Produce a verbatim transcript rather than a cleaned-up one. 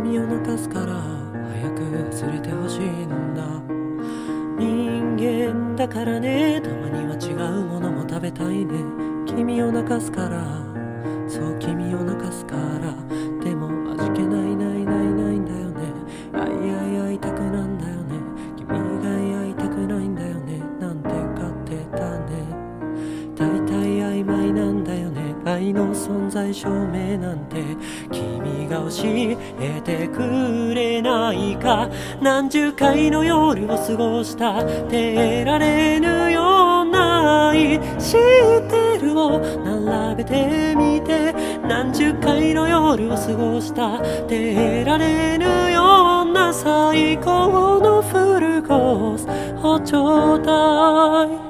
君を泣かすから早く忘れてほしいんだ。人間だからね、たまには違うものも食べたいね。君を泣かすから、そう君を泣かすから。でも味気ないないないないんだよね。あいあい会いたくなんだよね。君以外会いたくないんだよね。なんて勝手だね。大体曖昧なんだよね。愛の存在証明なんて君が教えてくれないか。何十回の夜を過ごしたてられぬような愛してるを並べてみて。何十回の夜を過ごしたてられぬような最高のフルコースをちょうだい。